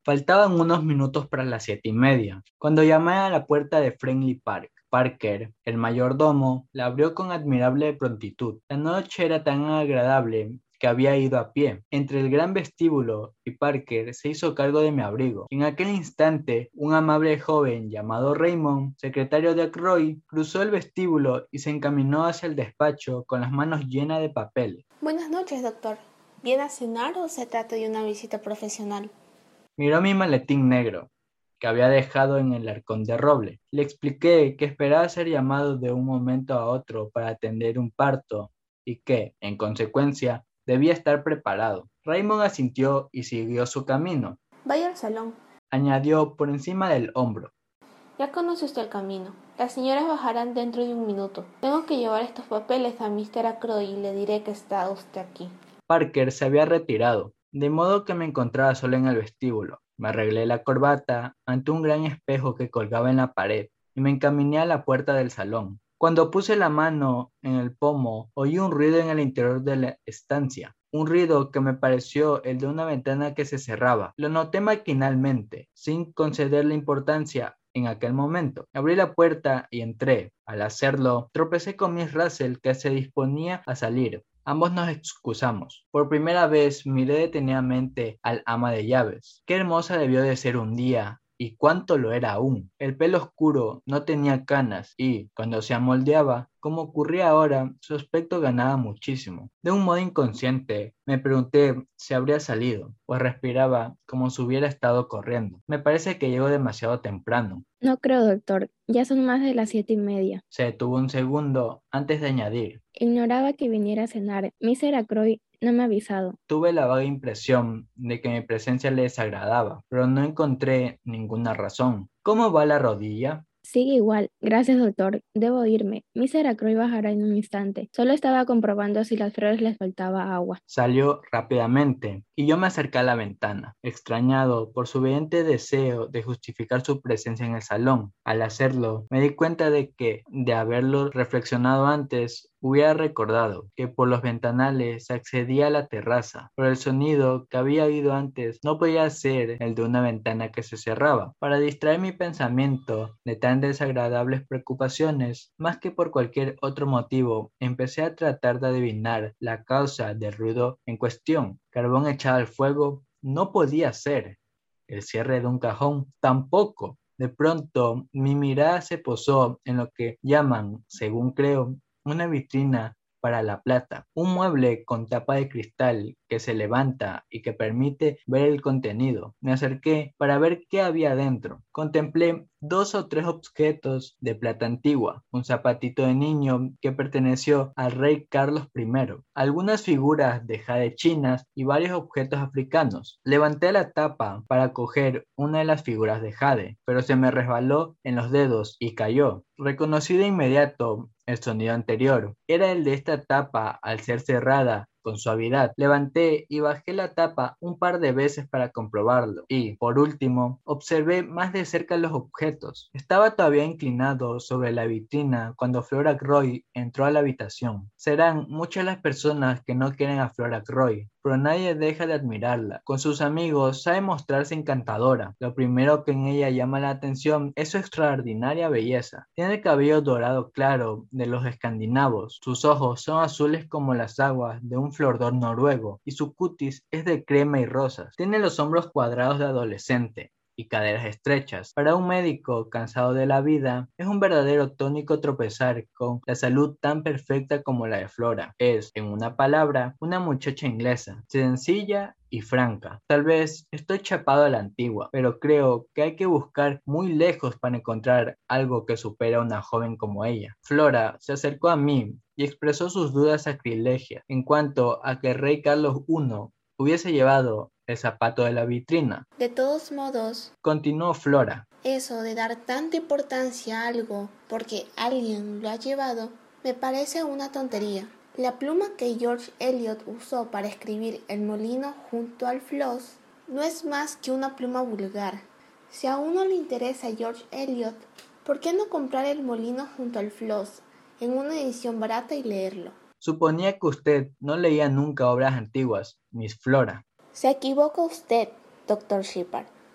Faltaban unos minutos para las 7:30, cuando llamé a la puerta de Friendly Park. Parker, el mayordomo, la abrió con admirable prontitud. La noche era tan agradable que había ido a pie entre el gran vestíbulo y Parker se hizo cargo de mi abrigo. En aquel instante, un amable joven llamado Raymond, secretario de Ackroyd, cruzó el vestíbulo y se encaminó hacia el despacho con las manos llenas de papeles. Buenas noches, doctor. ¿Viene a cenar o se trata de una visita profesional? Miró mi maletín negro, que había dejado en el arcón de roble. Le expliqué que esperaba ser llamado de un momento a otro para atender un parto y que, en consecuencia, debía estar preparado. Raymond asintió y siguió su camino. Vaya al salón. Añadió por encima del hombro. Ya conoce usted el camino. Las señoras bajarán dentro de un minuto. Tengo que llevar estos papeles a Mr. Ackroyd y le diré que está usted aquí. Parker se había retirado, de modo que me encontraba solo en el vestíbulo. Me arreglé la corbata ante un gran espejo que colgaba en la pared y me encaminé a la puerta del salón. Cuando puse la mano en el pomo, oí un ruido en el interior de la estancia, un ruido que me pareció el de una ventana que se cerraba. Lo noté maquinalmente, sin concederle importancia en aquel momento. Abrí la puerta y entré. Al hacerlo, tropecé con Miss Russell, que se disponía a salir. Ambos nos excusamos. Por primera vez miré detenidamente al ama de llaves. Qué hermosa debió de ser un día, y cuánto lo era aún. El pelo oscuro, no tenía canas, y, cuando se amoldeaba, como ocurría ahora, su aspecto ganaba muchísimo. De un modo inconsciente, me pregunté si habría salido, pues respiraba como si hubiera estado corriendo. Me parece que llegó demasiado temprano. No creo, doctor. Ya son más de las 7:30. Se detuvo un segundo antes de añadir. Ignoraba que viniera a cenar. Mr. Ackroyd no me ha avisado. Tuve la vaga impresión de que mi presencia le desagradaba, pero no encontré ninguna razón. ¿Cómo va la rodilla? Sigue igual. Gracias, doctor. Debo irme. Mr. Ackroyd bajará en un instante. Solo estaba comprobando si las flores les faltaba agua. Salió rápidamente y yo me acerqué a la ventana, extrañado por su evidente deseo de justificar su presencia en el salón. Al hacerlo, me di cuenta de que, de haberlo reflexionado antes, hubiera recordado que por los ventanales se accedía a la terraza, pero el sonido que había oído antes no podía ser el de una ventana que se cerraba. Para distraer mi pensamiento de tan desagradables preocupaciones, más que por cualquier otro motivo, empecé a tratar de adivinar la causa del ruido en cuestión. Carbón echado al fuego no podía ser. El cierre de un cajón tampoco. De pronto, mi mirada se posó en lo que llaman, según creo, una vitrina para la plata, un mueble con tapa de cristal que se levanta y que permite ver el contenido. Me acerqué para ver qué había dentro. Contemplé 2 o 3 objetos de plata antigua, un zapatito de niño que perteneció al rey Carlos I, algunas figuras de jade chinas y varios objetos africanos. Levanté la tapa para coger una de las figuras de jade, pero se me resbaló en los dedos y cayó. Reconocí de inmediato el sonido anterior. Era el de esta tapa al ser cerrada con suavidad. Levanté y bajé la tapa un par de veces para comprobarlo. Y, por último, observé más de cerca los objetos. Estaba todavía inclinado sobre la vitrina cuando Flora Ackroyd entró a la habitación. Serán muchas las personas que no quieren a Flora Ackroyd, pero nadie deja de admirarla. Con sus amigos sabe mostrarse encantadora. Lo primero que en ella llama la atención es su extraordinaria belleza. Tiene el cabello dorado claro de los escandinavos. Sus ojos son azules como las aguas de un flordor noruego y su cutis es de crema y rosas. Tiene los hombros cuadrados de adolescente y caderas estrechas. Para un médico cansado de la vida, es un verdadero tónico tropezar con la salud tan perfecta como la de Flora. Es, en una palabra, una muchacha inglesa, sencilla y franca. Tal vez estoy chapado a la antigua, pero creo que hay que buscar muy lejos para encontrar algo que supera a una joven como ella. Flora se acercó a mí y expresó sus dudas sacrilegias en cuanto a que el rey Carlos I hubiese llevado el zapato de la vitrina. De todos modos, Continuó Flora. eso de dar tanta importancia a algo porque alguien lo ha llevado, me parece una tontería. La pluma que George Eliot usó para escribir El molino junto al Floss no es más que una pluma vulgar. Si a uno le interesa George Eliot, ¿por qué no comprar El molino junto al Floss en una edición barata y leerlo? Suponía que usted no leía nunca obras antiguas, Miss Flora. Se equivoca usted, Dr. Shepard.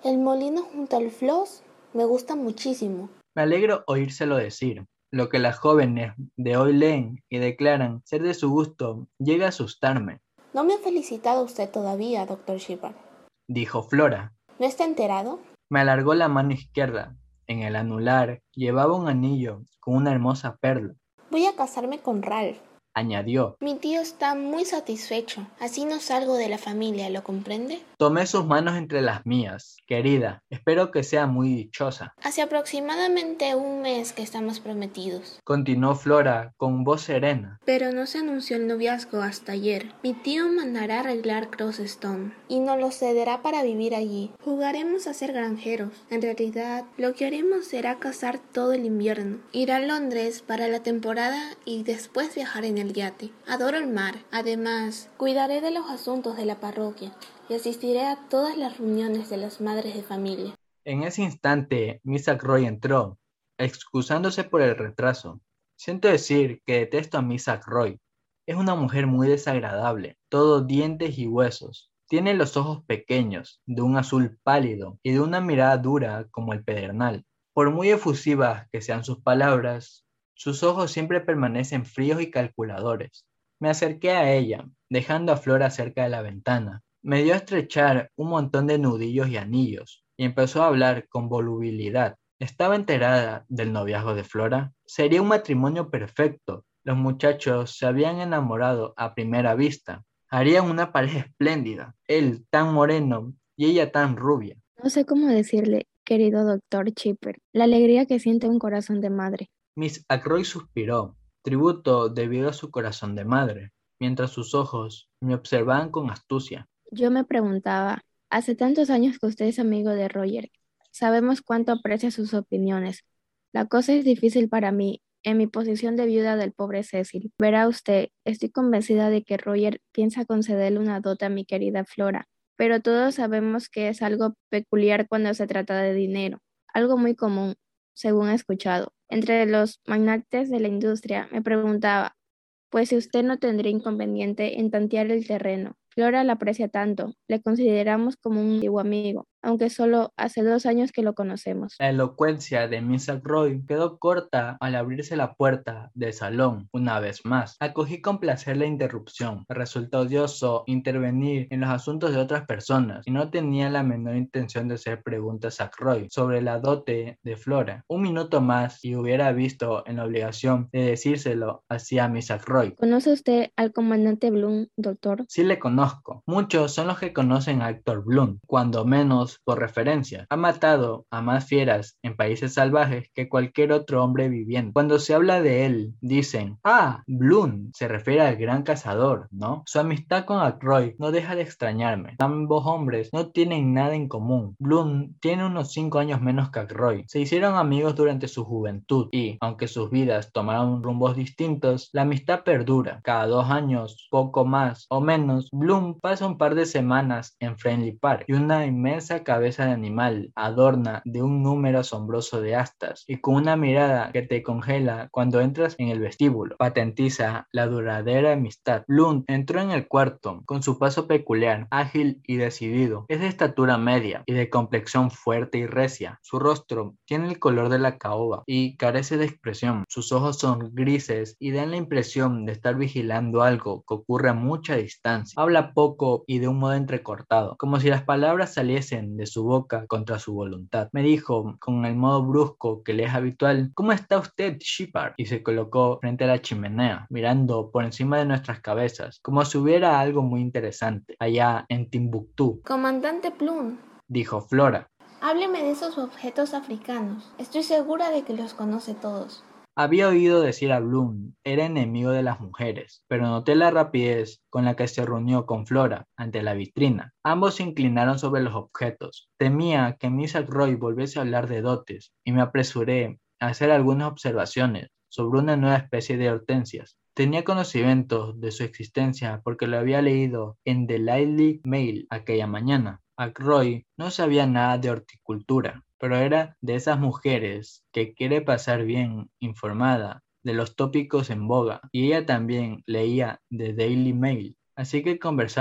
El molino junto al Floss me gusta muchísimo. Me alegro oírselo decir. Lo que las jóvenes de hoy leen y declaran ser de su gusto llega a asustarme, No me ha felicitado usted todavía, Dr. Shepard. dijo Flora. ¿No está enterado? Me alargó la mano izquierda. En el anular llevaba un anillo con una hermosa perla, Voy a casarme con Ralph. añadió. Mi tío está muy satisfecho. Así no salgo de la familia, ¿lo comprende? Tomé sus manos entre las mías. Querida, espero que sea muy dichosa, Hace aproximadamente un mes que estamos prometidos. continuó Flora con voz serena. Pero no se anunció el noviazgo hasta ayer. Mi tío mandará arreglar Crossstone y nos lo cederá para vivir allí. Jugaremos a ser granjeros. En realidad, lo que haremos será cazar todo el invierno. Ir a Londres para la temporada y después viajar en el yate. Adoro el mar. Además, cuidaré de los asuntos de la parroquia y asistiré a todas las reuniones de las madres de familia. En ese instante, Miss Ackroyd entró, excusándose por el retraso. Siento decir que detesto a Miss Ackroyd. Es una mujer muy desagradable, todo dientes y huesos. Tiene los ojos pequeños, de un azul pálido y de una mirada dura como el pedernal. Por muy efusivas que sean sus palabras, sus ojos siempre permanecen fríos y calculadores. Me acerqué a ella, dejando a Flora cerca de la ventana. Me dio a estrechar un montón de nudillos y anillos, y empezó a hablar con volubilidad. ¿Estaba enterada del noviazgo de Flora? Sería un matrimonio perfecto. Los muchachos se habían enamorado a primera vista. Harían una pareja espléndida. Él tan moreno y ella tan rubia. No sé cómo decirle, querido doctor Chipper, la alegría que siente un corazón de madre. Miss Ackroyd suspiró, tributo debido a su corazón de madre, mientras sus ojos me observaban con astucia. Yo me preguntaba, hace tantos años que usted es amigo de Roger. Sabemos cuánto aprecia sus opiniones. La cosa es difícil para mí, en mi posición de viuda del pobre Cecil. Verá usted, estoy convencida de que Roger piensa concederle una dote a mi querida Flora, pero todos sabemos que es algo peculiar cuando se trata de dinero, algo muy común, según he escuchado. Entre los magnates de la industria me preguntaba, pues si usted no tendría inconveniente en tantear el terreno. Flora la aprecia tanto, le consideramos como un antiguo amigo, aunque solo hace 2 años que lo conocemos. La elocuencia de Miss Ackroyd quedó corta al abrirse la puerta del salón una vez más. Acogí con placer la interrupción. Me resultó odioso intervenir en los asuntos de otras personas y no tenía la menor intención de hacer preguntas a Ackroyd sobre la dote de Flora. Un minuto más y hubiera visto en la obligación de decírselo hacia Miss Ackroyd. ¿Conoce usted al comandante Bloom, doctor? Sí le conozco. Muchos son los que conocen a Héctor Bloom, cuando menos por referencia. Ha matado a más fieras en países salvajes que cualquier otro hombre viviente. Cuando se habla de él, dicen, Bloom, se refiere al gran cazador, ¿no? Su amistad con Ackroyd no deja de extrañarme. Ambos hombres no tienen nada en común. Bloom tiene unos 5 años menos que Ackroyd. Se hicieron amigos durante su juventud y, aunque sus vidas tomaron rumbos distintos, la amistad perdura. Cada 2 años, poco más o menos, Bloom pasa un par de semanas en Friendly Park y una inmensa cabeza de animal adorna de un número asombroso de astas y con una mirada que te congela cuando entras en el vestíbulo. Patentiza la duradera amistad. Bloom entró en el cuarto con su paso peculiar, ágil y decidido. Es de estatura media y de complexión fuerte y recia. Su rostro tiene el color de la caoba y carece de expresión. Sus ojos son grises y dan la impresión de estar vigilando algo que ocurre a mucha distancia. Habla poco y de un modo entrecortado, como si las palabras saliesen de su boca contra su voluntad. Me dijo, con el modo brusco que le es habitual, ¿cómo está usted, Shepard? Y se colocó frente a la chimenea, mirando por encima de nuestras cabezas, como si hubiera algo muy interesante, allá en Timbuktu. Comandante Plum, Dijo Flora. hábleme de esos objetos africanos. Estoy segura de que los conoce todos. Había oído decir a Bloom, era enemigo de las mujeres, pero noté la rapidez con la que se reunió con Flora ante la vitrina. Ambos se inclinaron sobre los objetos. Temía que Miss Ackroyd volviese a hablar de dotes, y me apresuré a hacer algunas observaciones sobre una nueva especie de hortensias. Tenía conocimiento de su existencia porque lo había leído en The Daily Mail aquella mañana. Ackroyd no sabía nada de horticultura, pero era de esas mujeres que quiere pasar bien informada de los tópicos en boga, y ella también leía The Daily Mail, así que conversamos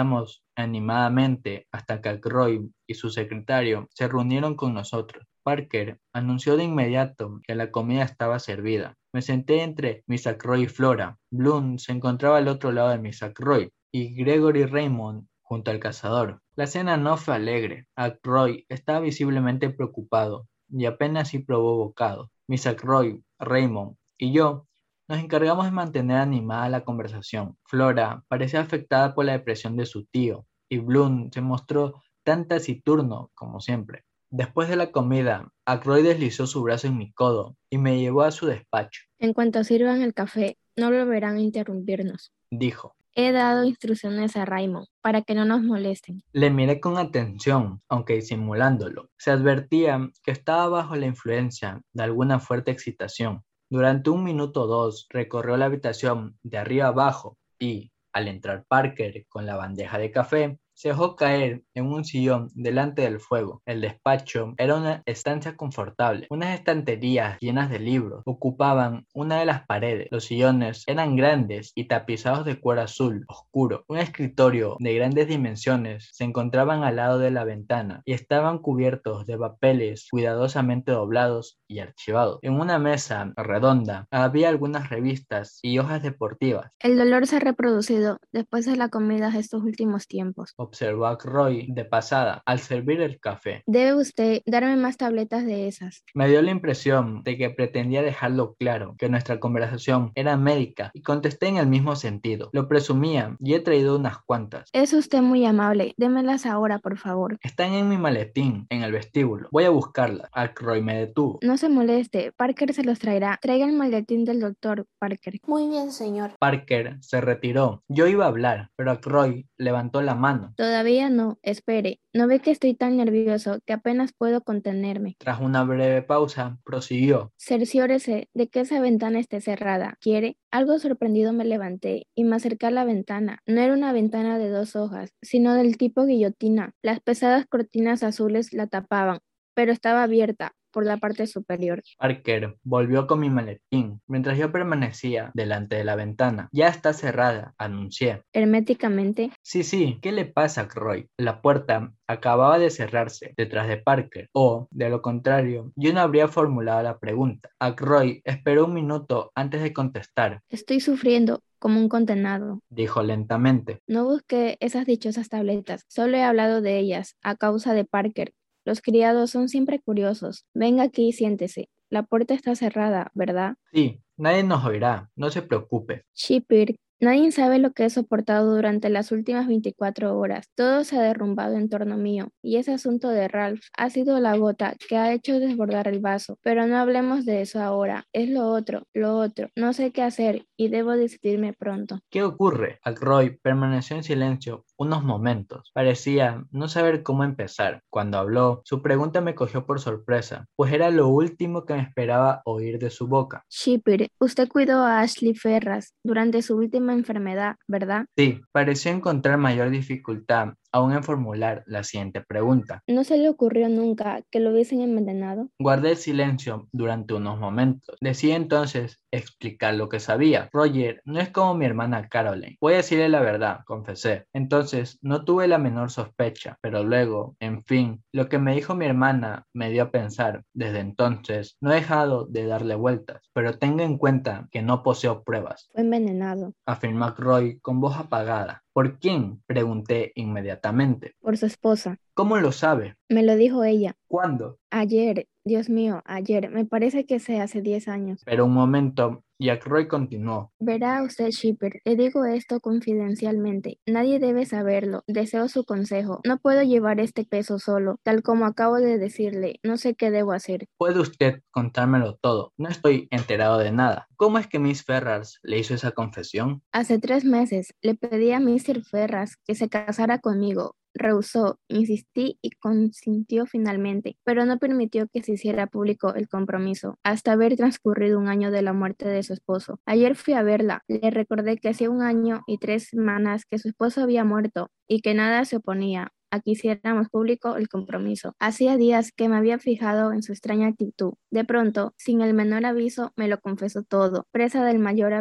animadamente hasta que Ackroyd y su secretario se reunieron con nosotros. Parker anunció de inmediato que la comida estaba servida. Me senté entre Miss Ackroyd y Flora. Bloom se encontraba al otro lado de Miss Ackroyd y Gregory Raymond junto al cazador. La cena no fue alegre. Ackroyd estaba visiblemente preocupado y apenas si probó bocado. Miss Ackroyd, Raymond y yo nos encargamos de mantener animada la conversación. Flora parecía afectada por la depresión de su tío y Bloom se mostró tan taciturno como siempre. Después de la comida, Ackroyd deslizó su brazo en mi codo y me llevó a su despacho. En cuanto sirvan el café, no volverán a interrumpirnos. Dijo. He dado instrucciones a Raymond para que no nos molesten. Le miré con atención, aunque disimulándolo. Se advertía que estaba bajo la influencia de alguna fuerte excitación. Durante 1 minuto o 2 recorrió la habitación de arriba abajo y, al entrar Parker con la bandeja de café, se dejó caer en un sillón delante del fuego. El despacho era una estancia confortable. Unas estanterías llenas de libros ocupaban una de las paredes. Los sillones eran grandes y tapizados de cuero azul oscuro. Un escritorio de grandes dimensiones se encontraban al lado de la ventana y estaban cubiertos de papeles cuidadosamente doblados y archivados. En una mesa redonda había algunas revistas y hojas deportivas. El dolor se ha reproducido después de la comida estos últimos tiempos. Observó Ackroyd de pasada al servir el café. Debe usted darme más tabletas de esas. Me dio la impresión de que pretendía dejarlo claro que nuestra conversación era médica y contesté en el mismo sentido. Lo presumía y he traído unas cuantas. Es usted muy amable. Démelas ahora, por favor. Están en mi maletín, en el vestíbulo. Voy a buscarlas. Ackroyd me detuvo. No se moleste. Parker se los traerá. Traiga el maletín del doctor, Parker. Muy bien, señor. Parker se retiró. Yo iba a hablar, pero Ackroyd levantó la mano. Todavía no. Espere. ¿No ve que estoy tan nervioso que apenas puedo contenerme? Tras una breve pausa, prosiguió. Cerciórese de que esa ventana esté cerrada. ¿Quiere? Algo sorprendido me levanté y me acerqué a la ventana. No era una ventana de 2 hojas, sino del tipo guillotina. Las pesadas cortinas azules la tapaban, pero estaba abierta por la parte superior. Parker volvió con mi maletín mientras yo permanecía delante de la ventana. Ya está cerrada, anuncié. Herméticamente. Sí, ¿qué le pasa, Ackroyd? La puerta acababa de cerrarse detrás de Parker, o, de lo contrario, yo no habría formulado la pregunta. Ackroyd esperó 1 minuto antes de contestar. Estoy sufriendo como un condenado, dijo lentamente. No busqué esas dichosas tabletas, solo he hablado de ellas a causa de Parker. Los criados son siempre curiosos. Venga aquí y siéntese. La puerta está cerrada, ¿verdad? Sí, nadie nos oirá, no se preocupe. Shipper, nadie sabe lo que he soportado durante las últimas 24 horas. Todo se ha derrumbado en torno mío, y ese asunto de Ralph ha sido la gota que ha hecho desbordar el vaso. Pero no hablemos de eso ahora. Es lo otro. No sé qué hacer y debo decidirme pronto. ¿Qué ocurre? Ackroyd permaneció en silencio unos momentos. Parecía no saber cómo empezar. Cuando habló, su pregunta me cogió por sorpresa, pues era lo último que me esperaba oír de su boca. Shipper, usted cuidó a Ashley Ferras durante su última enfermedad, ¿verdad? Sí, pareció encontrar mayor dificultad aún en formular la siguiente pregunta. ¿No se le ocurrió nunca que lo hubiesen envenenado? Guardé el silencio durante unos momentos. Decidí entonces explicar lo que sabía. Roger no es como mi hermana Caroline. Voy a decirle la verdad, confesé. Entonces no tuve la menor sospecha, pero luego, en fin, lo que me dijo mi hermana me dio a pensar. Desde entonces no he dejado de darle vueltas, pero tenga en cuenta que no poseo pruebas. Fue envenenado, afirmó Ackroyd con voz apagada. ¿Por quién? Pregunté inmediatamente. por su esposa. ¿Cómo lo sabe? Me lo dijo ella. ¿Cuándo? Ayer, Dios mío, ayer. Me parece que sea hace 10 años. Pero un momento, y Ackroyd continuó. Verá usted, Shipper, le digo esto confidencialmente. Nadie debe saberlo. Deseo su consejo. No puedo llevar este peso solo. Tal como acabo de decirle, no sé qué debo hacer. Puede usted contármelo todo. No estoy enterado de nada. ¿Cómo es que Miss Ferrars le hizo esa confesión? Hace 3 meses le pedí a Mr. Ferras que se casara conmigo. Rehusó, insistí y consintió finalmente, pero no permitió que se hiciera público el compromiso, hasta haber transcurrido 1 año de la muerte de su esposo. Ayer fui a verla, le recordé que hacía 1 año y 3 semanas que su esposo había muerto y que nada se oponía a que hiciéramos público el compromiso. Hacía días que me había fijado en su extraña actitud. De pronto, sin el menor aviso, me lo confesó todo, presa del mayor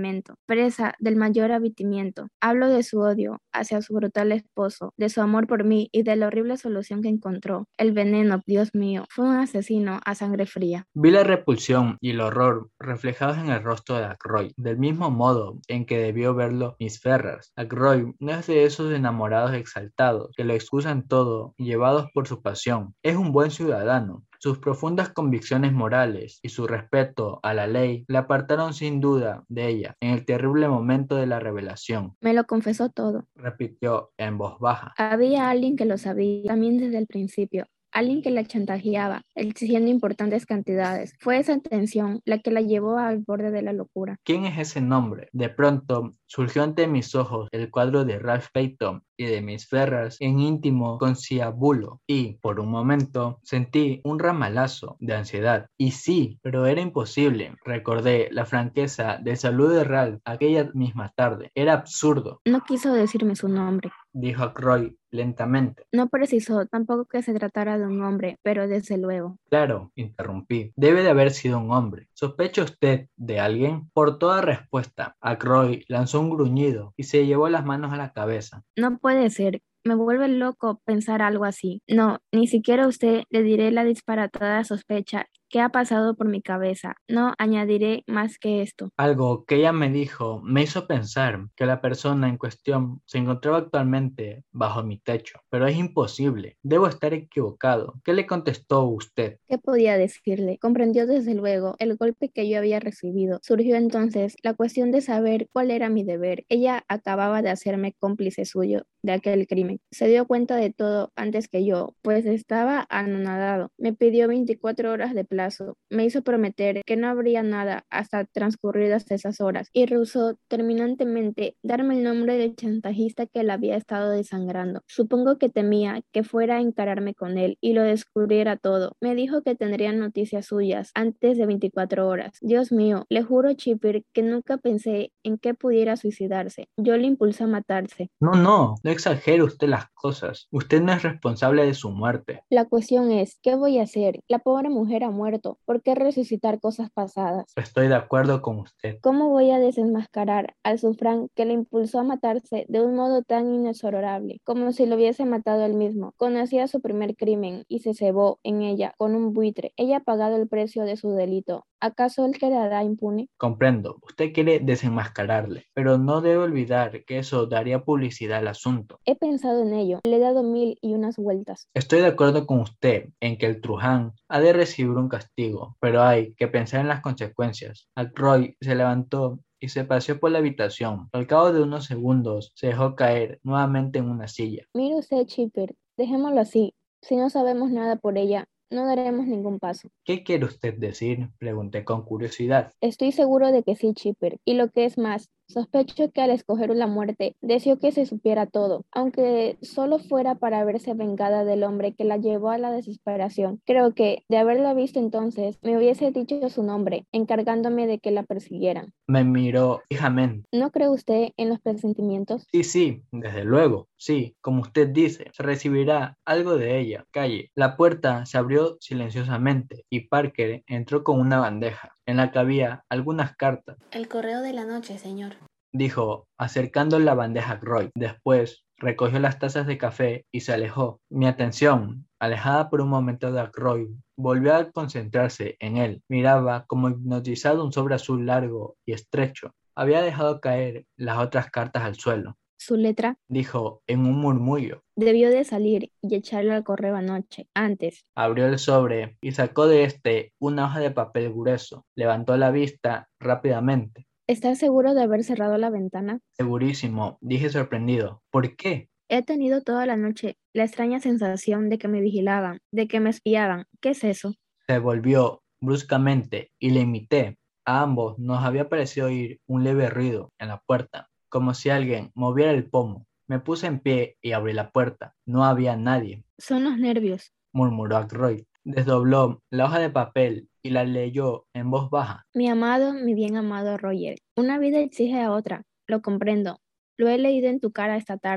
abatimiento. Hablo de su odio hacia su brutal esposo, de su amor por mí y de la horrible solución que encontró. El veneno, Dios mío, fue un asesino a sangre fría. Vi la repulsión y el horror reflejados en el rostro de Ackroyd, del mismo modo en que debió verlo Miss Ferrars. Ackroyd no es de esos enamorados exaltados que lo excusan todo, llevados por su pasión. Es un buen ciudadano. Sus profundas convicciones morales y su respeto a la ley le apartaron sin duda de ella en el terrible momento de la revelación. Me lo confesó todo. Repitió en voz baja. Había alguien que lo sabía también desde el principio. Alguien que la chantajeaba, exigiendo importantes cantidades. Fue esa tensión la que la llevó al borde de la locura. ¿Quién es ese nombre? De pronto surgió ante mis ojos el cuadro de Ralph Peyton y de Miss Ferrars en íntimo conciliábulo y, por un momento, sentí un ramalazo de ansiedad. Y sí, pero era imposible. Recordé la franqueza del saludo de Ralph aquella misma tarde. Era absurdo. No quiso decirme su nombre, dijo Ackroyd lentamente. No precisó tampoco que se tratara de un hombre, pero desde luego. Claro, interrumpí. Debe de haber sido un hombre. ¿Sospecha usted de alguien? Por toda respuesta, Ackroyd lanzó un gruñido y se llevó las manos a la cabeza. No puede ser. Me vuelve loco pensar algo así. No, ni siquiera a usted le diré la disparatada sospecha que ha pasado por mi cabeza. No añadiré más que esto. Algo que ella me dijo me hizo pensar que la persona en cuestión se encontraba actualmente bajo mi techo. Pero es imposible. Debo estar equivocado. ¿Qué le contestó usted? ¿Qué podía decirle? Comprendió desde luego el golpe que yo había recibido. Surgió entonces la cuestión de saber cuál era mi deber. Ella acababa de hacerme cómplice suyo de aquel crimen. Se dio cuenta de todo antes que yo, pues estaba anonadado. Me pidió 24 horas de plazo. Me hizo prometer que no habría nada hasta transcurridas esas horas y rehusó terminantemente darme el nombre del chantajista que la había estado desangrando. Supongo que temía que fuera a encararme con él y lo descubriera todo. Me dijo que tendría noticias suyas antes de 24 horas. Dios mío, le juro, Chipper, que nunca pensé en que pudiera suicidarse. Yo le impulsé a matarse. No exagere usted las cosas. Usted no es responsable de su muerte. La cuestión es, ¿qué voy a hacer? La pobre mujer ha muerto. ¿Por qué resucitar cosas pasadas? Estoy de acuerdo con usted. ¿Cómo voy a desenmascarar al Sufrán que le impulsó a matarse de un modo tan inexorable, como si lo hubiese matado él mismo? Conocía su primer crimen y se cebó en ella con un buitre. Ella ha pagado el precio de su delito. ¿Acaso él quedará impune? Comprendo, usted quiere desenmascararle, pero no debe olvidar que eso daría publicidad al asunto. He pensado en ello, le he dado 1001 vueltas. Estoy de acuerdo con usted en que el Truján ha de recibir un castigo, pero hay que pensar en las consecuencias. Ackroyd se levantó y se paseó por la habitación. Al cabo de unos segundos se dejó caer nuevamente en una silla. Mire usted, Chipper, dejémoslo así. Si no sabemos nada por ella, no daremos ningún paso. ¿Qué quiere usted decir? Pregunté con curiosidad. Estoy seguro de que sí, Chipper. Y lo que es más, sospecho que al escoger la muerte, deseó que se supiera todo, aunque solo fuera para verse vengada del hombre que la llevó a la desesperación. Creo que, de haberla visto entonces, me hubiese dicho su nombre, encargándome de que la persiguieran. Me miró fijamente. ¿No cree usted en los presentimientos? Sí, desde luego. Sí, como usted dice, se recibirá algo de ella. Calle. La puerta se abrió silenciosamente y Parker entró con una bandeja. En la que había algunas cartas. El correo de la noche, señor. Dijo, acercando la bandeja a Roy. Después recogió las tazas de café y se alejó. Mi atención, alejada por un momento de Ackroyd, volvió a concentrarse en él. Miraba como hipnotizado un sobre azul largo y estrecho. Había dejado caer las otras cartas al suelo. Su letra, Dijo en un murmullo. Debió de salir y echarlo al correo anoche, antes. Abrió el sobre y sacó de este una hoja de papel grueso. Levantó la vista rápidamente. ¿Estás seguro de haber cerrado la ventana? Segurísimo, dije sorprendido. ¿Por qué? He tenido toda la noche la extraña sensación de que me vigilaban, de que me espiaban. ¿Qué es eso? Se volvió bruscamente y le imité. A ambos nos había parecido oír un leve ruido en la puerta, como si alguien moviera el pomo. Me puse en pie y abrí la puerta. No había nadie, Son los nervios. murmuró Ackroyd. Desdobló la hoja de papel y la leyó en voz baja. Mi amado, mi bien amado Roger, una vida exige a otra, lo comprendo. Lo he leído en tu cara esta tarde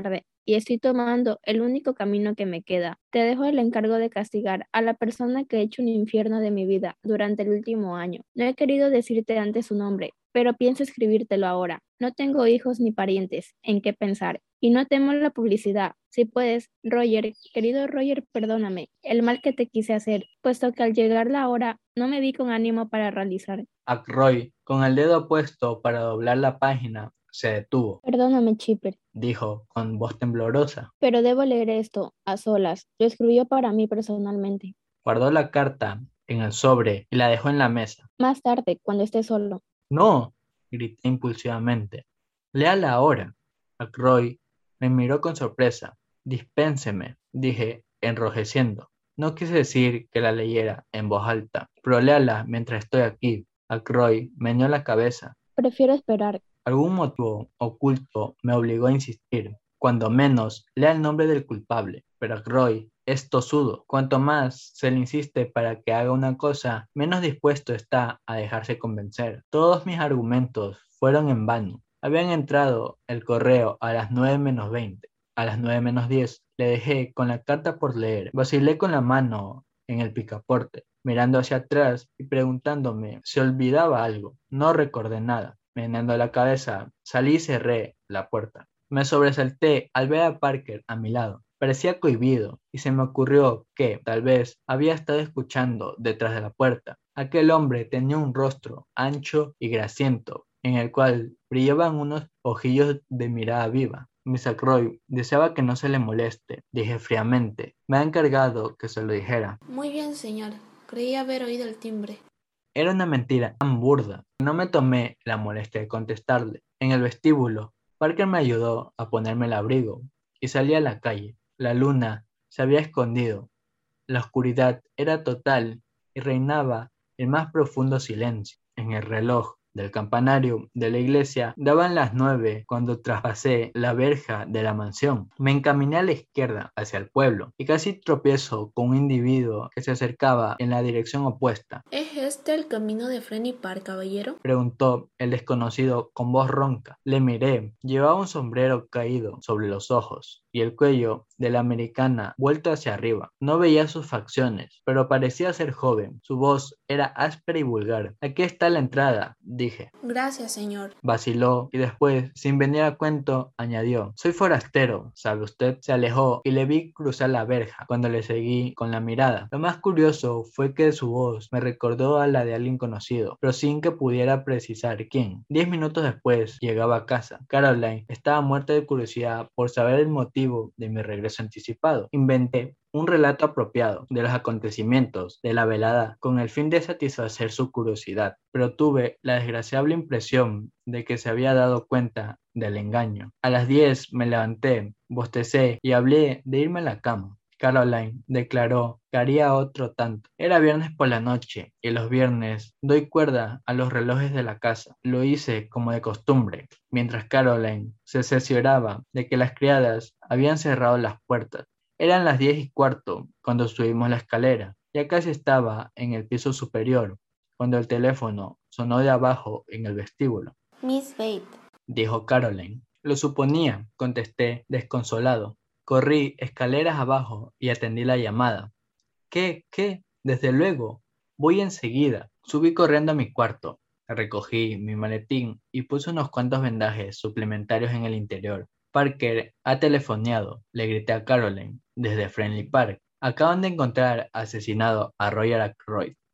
y estoy tomando el único camino que me queda. Te dejo el encargo de castigar a la persona que ha hecho un infierno de mi vida durante el último año. No he querido decirte antes su nombre, pero pienso escribírtelo ahora. No tengo hijos ni parientes en qué pensar y no temo la publicidad. Si puedes, Roger, querido Roger, perdóname el mal que te quise hacer, puesto que al llegar la hora no me vi con ánimo para realizar. Ackroyd, con el dedo puesto para doblar la página, se detuvo. Perdóname, Chipper, Dijo con voz temblorosa. pero debo leer esto a solas. Lo escribió para mí personalmente. Guardó la carta en el sobre y la dejó en la mesa. Más tarde, cuando esté solo. No, grité impulsivamente. Léala ahora. Ackroyd me miró con sorpresa. Dispénseme, dije, enrojeciendo. No quise decir que la leyera en voz alta, pero léala mientras estoy aquí. Ackroyd meneó la cabeza. Prefiero esperar. Algún motivo oculto me obligó a insistir. Cuando menos, lea el nombre del culpable. Pero Ackroyd es tosudo. Cuanto más se le insiste para que haga una cosa, menos dispuesto está a dejarse convencer. Todos mis argumentos fueron en vano. Habían entrado el correo a las 9:20. A las 9:10 le dejé con la carta por leer. Vacilé con la mano en el picaporte, mirando hacia atrás y preguntándome si olvidaba algo. No recordé nada. Meneando la cabeza, salí y cerré la puerta. Me sobresalté al ver a Parker a mi lado. Parecía cohibido y se me ocurrió que, tal vez, había estado escuchando detrás de la puerta. Aquel hombre tenía un rostro ancho y grasiento, en el cual brillaban unos ojillos de mirada viva. Miss Ackroyd deseaba que no se le moleste, dije fríamente. Me ha encargado que se lo dijera. Muy bien, señor. Creí haber oído el timbre. Era una mentira tan burda que no me tomé la molestia de contestarle. En el vestíbulo, Parker me ayudó a ponerme el abrigo y salí a la calle. La luna se había escondido. La oscuridad era total y reinaba el más profundo silencio. En el reloj del campanario de la iglesia daban las 9 cuando traspasé la verja de la mansión. Me encaminé a la izquierda hacia el pueblo y casi tropiezo con un individuo que se acercaba en la dirección opuesta. ¿Es este el camino de Friendly Park, caballero? Preguntó el desconocido con voz ronca. Le miré. Llevaba un sombrero caído sobre los ojos y el cuello de la americana vuelto hacia arriba. No veía sus facciones, pero parecía ser joven. Su voz era áspera y vulgar. Aquí está la entrada, dije. Gracias, señor. Vaciló y después, sin venir a cuento, añadió: soy forastero, ¿sabe usted? Se alejó y le vi cruzar la verja cuando le seguí con la mirada. Lo más curioso fue que su voz me recordó a la de alguien conocido, pero sin que pudiera precisar quién. 10 minutos después llegaba a casa. Caroline estaba muerta de curiosidad por saber el motivo de mi regreso anticipado. Inventé un relato apropiado de los acontecimientos de la velada con el fin de satisfacer su curiosidad, pero tuve la desgraciable impresión de que se había dado cuenta del engaño. A las 10 me levanté, bostecé y hablé de irme a la cama. Caroline declaró que haría otro tanto. Era viernes por la noche y los viernes doy cuerda a los relojes de la casa. Lo hice como de costumbre, mientras Caroline se cercioraba de que las criadas habían cerrado las puertas. Eran las 10:15 cuando subimos la escalera. Ya casi estaba en el piso superior cuando el teléfono sonó de abajo en el vestíbulo. Miss Bate. Dijo Caroline. Lo suponía, contesté desconsolado. Corrí escaleras abajo y atendí la llamada. ¿Qué? Desde luego. Voy enseguida. Subí corriendo a mi cuarto. Recogí mi maletín y puse unos cuantos vendajes suplementarios en el interior. Parker ha telefoneado, le grité a Caroline, desde Friendly Park. Acaban de encontrar asesinado a Roger Ackroyd.